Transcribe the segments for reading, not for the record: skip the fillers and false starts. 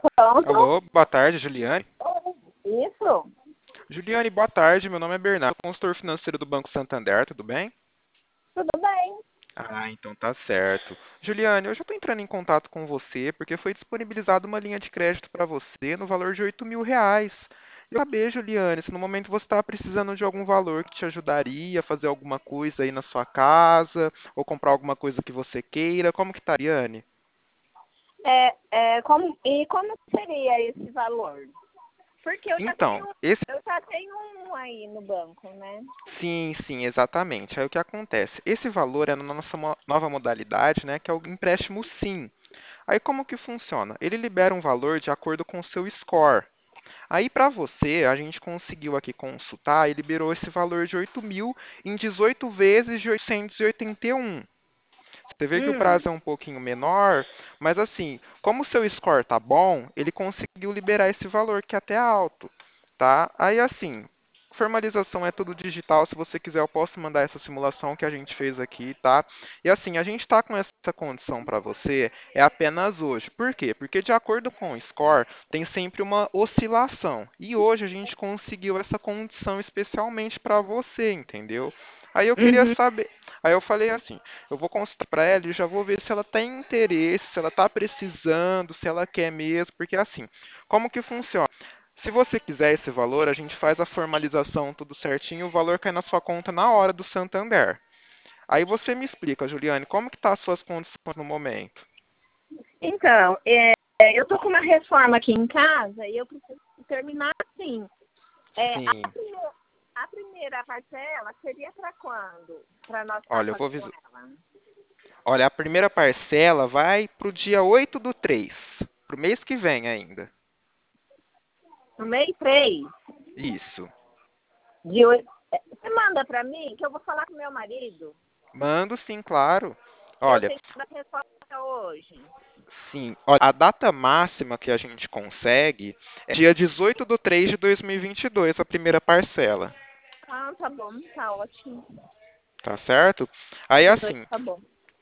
Pronto. Alô, boa tarde, Juliane. Isso. Juliane, boa tarde. Meu nome é Bernardo, consultor financeiro do Banco Santander, tudo bem? Tudo bem. Ah, então tá certo. Juliane, hoje eu estou entrando em contato com você porque foi disponibilizada uma linha de crédito para você no valor de R$ 8.000. Eu saber, Juliane, se no momento você está precisando de algum valor que te ajudaria a fazer alguma coisa aí na sua casa ou comprar alguma coisa que você queira, como que tá, Juliane? Como seria esse valor? Porque Então, esse eu já tenho um aí no banco, né? sim, sim, exatamente. Aí o que acontece? Esse valor é na nossa nova modalidade, né, que é o empréstimo sim. Aí como que funciona? Ele libera um valor de acordo com o seu score. Aí para você, a gente conseguiu aqui consultar e liberou esse valor de 8.000 em 18 vezes de 881. Você vê que o Hum, prazo é um pouquinho menor, mas assim, como o seu score tá bom, ele conseguiu liberar esse valor que é até alto, tá? Aí assim, formalização é tudo digital, se você quiser eu posso mandar essa simulação que a gente fez aqui, tá? E assim, a gente está com essa condição para você é apenas hoje. Por quê? Porque de acordo com o score, tem sempre uma oscilação. E hoje a gente conseguiu essa condição especialmente para você, entendeu? Aí eu queria uhum. saber, aí eu falei assim, eu vou consultar para ela e já vou ver se ela tem interesse, se ela está precisando, se ela quer mesmo, porque assim, como que funciona? Se você quiser esse valor, a gente faz a formalização tudo certinho, o valor cai na sua conta na hora do Santander. Aí você me explica, Juliane, como que tá as suas condições no momento? Então, eu tô com uma reforma aqui em casa e eu preciso terminar assim. É, a, Sim, primeira, a primeira parcela seria para quando? Para nós estar olha, eu vou fazendo vis- ela? olha, a primeira parcela vai para o dia 8/3, para o mês que vem ainda. No mês 3 Isso. de oito. Você manda para mim que eu vou falar com meu marido. Mando sim, claro. Eu Olha, tenho que dar resposta hoje. sim, olha, a data máxima que a gente consegue é dia 18/3 de 2022, a primeira parcela, Ah, tá bom, tá ótimo. tá certo? Aí 18, assim, tá bom.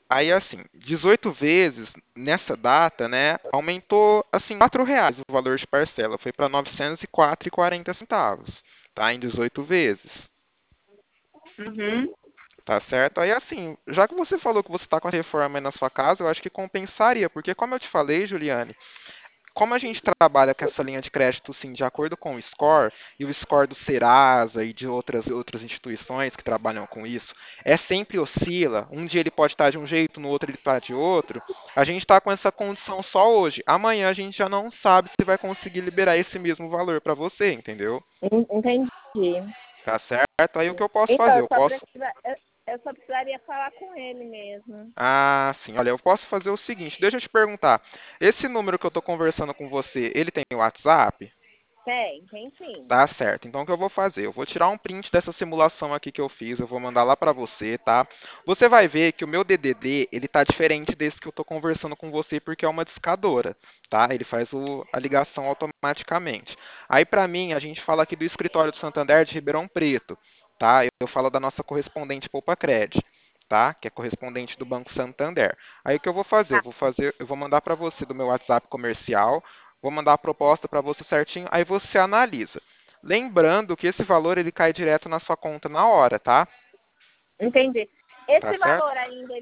18 vezes nessa data, né, aumentou assim R$ 4 o valor de parcela, foi para 904,40 centavos, tá? Em 18 vezes. Uhum. Tá certo? Aí assim, já que você falou que você está com a reforma aí na sua casa, eu acho que compensaria, porque como eu te falei, Juliane, como a gente trabalha com essa linha de crédito, sim, de acordo com o score, e o score do Serasa e de outras instituições que trabalham com isso, é sempre oscila. Um dia ele pode estar de um jeito, no outro ele está de outro. A gente está com essa condição só hoje. Amanhã a gente já não sabe se vai conseguir liberar esse mesmo valor para você, entendeu? Entendi. Tá certo? Aí o que eu posso Então, fazer? Eu posso. eu só precisaria falar com ele mesmo. Ah, sim. Olha, eu posso fazer o seguinte. Deixa eu te perguntar. Esse número que eu estou conversando com você, ele tem WhatsApp? Tem sim. Tá certo. Então o que eu vou fazer? Eu vou tirar um print dessa simulação aqui que eu fiz, eu vou mandar lá para você, tá? Você vai ver que o meu DDD, ele tá diferente desse que eu tô conversando com você porque é uma discadora, tá? Ele faz a ligação automaticamente. Aí para mim, a gente fala aqui do escritório do Santander de Ribeirão Preto, tá? Eu falo da nossa correspondente Poupa Cred, tá? Que é correspondente do Banco Santander. Aí o que eu vou fazer? Tá. Eu vou mandar para você do meu WhatsApp comercial, vou mandar a proposta para você certinho, aí você analisa. Lembrando que esse valor ele cai direto na sua conta na hora, tá? Entendi. Tá Esse certo? valor ainda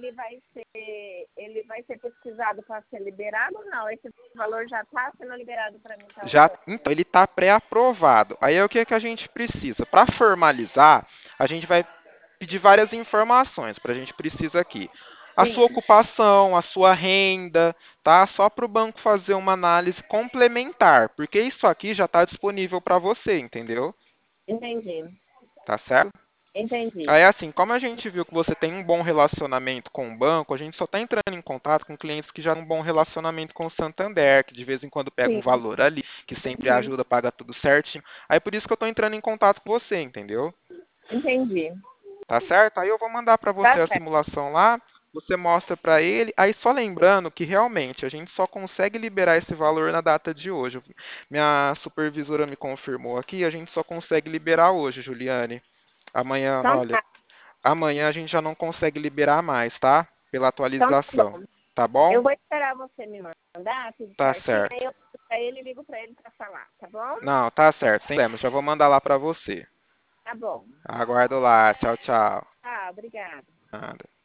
ele vai ser pesquisado para ser liberado ou não? Esse valor já está sendo liberado para mim estar Já, usando. então ele está pré-aprovado. Aí é o que que a gente precisa? Para formalizar, a gente vai pedir várias informações para a gente precisa aqui. A sua Sim, ocupação, a sua renda, tá? Só para o banco fazer uma análise complementar, porque isso aqui já está disponível para você, entendeu? entendi. Tá certo? Entendi. Aí, assim, como a gente viu que você tem um bom relacionamento com o banco, a gente só está entrando em contato com clientes que já têm um bom relacionamento com o Santander, que de vez em quando pega um Sim. valor ali, que sempre Uhum. ajuda, paga tudo certinho. Aí por isso que eu estou entrando em contato com você, entendeu? Entendi. Tá certo? Aí eu vou mandar para você Tá a certo. simulação lá, você mostra para ele. Aí só lembrando que realmente a gente só consegue liberar esse valor na data de hoje. Minha supervisora me confirmou aqui, a gente só consegue liberar hoje, Juliane. Amanhã, Então olha, tá. amanhã a gente já não consegue liberar mais, tá? Pela Então tá atualização. bom. Tá bom? Eu vou esperar você me mandar tudo Tá certinho. Aí certo. Aí ele ligo para ele para falar, tá bom? Não, tá certo, sem problema. Já vou mandar lá pra você. Tá bom. Aguardo lá. Tchau, tchau. Ah, obrigada. Nada.